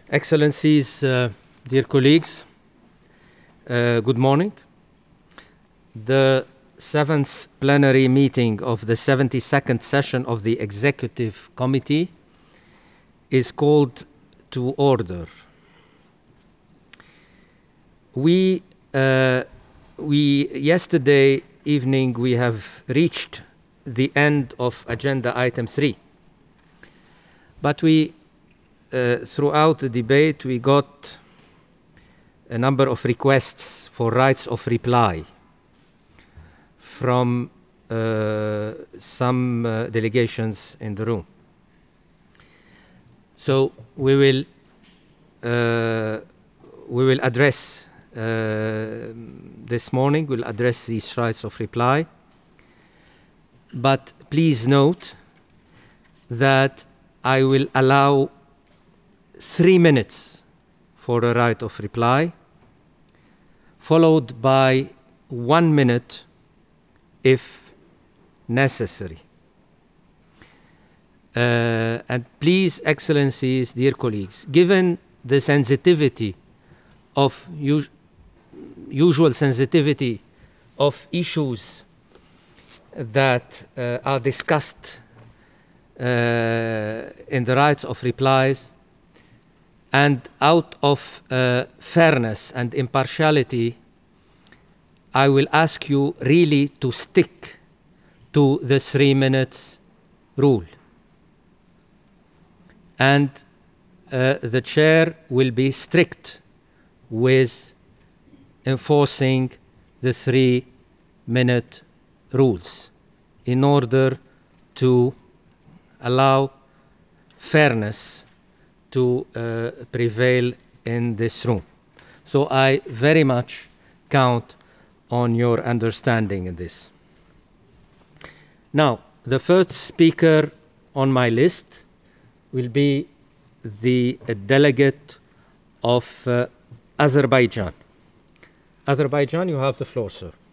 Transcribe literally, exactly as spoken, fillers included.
Excellencies, uh, dear colleagues, uh, good morning. The seventh plenary meeting of the seventy-second session of the Executive Committee is called to order. We, uh, we yesterday evening, we have reached the end of agenda item three. But we, uh, throughout the debate, we got a number of requests for rights of reply from uh, some uh, delegations in the room. So we will uh, we will address uh, this morning. We'll address these rights of reply. But please note that I will allow three minutes for a right of reply, followed by one minute if necessary. Uh, and please, Excellencies, dear colleagues, given the sensitivity of us usual sensitivity of issues that uh, are discussed uh, in the rights of replies, and out of uh, fairness and impartiality, I will ask you really to stick to the three minutes rule. And uh, the chair will be strict with enforcing the three minute rules in order to allow fairness to uh, prevail in this room. So I very much count on your understanding in this. Now, the first speaker on my list will be the uh, delegate of uh, Azerbaijan. Azerbaijan, you have the floor, sir.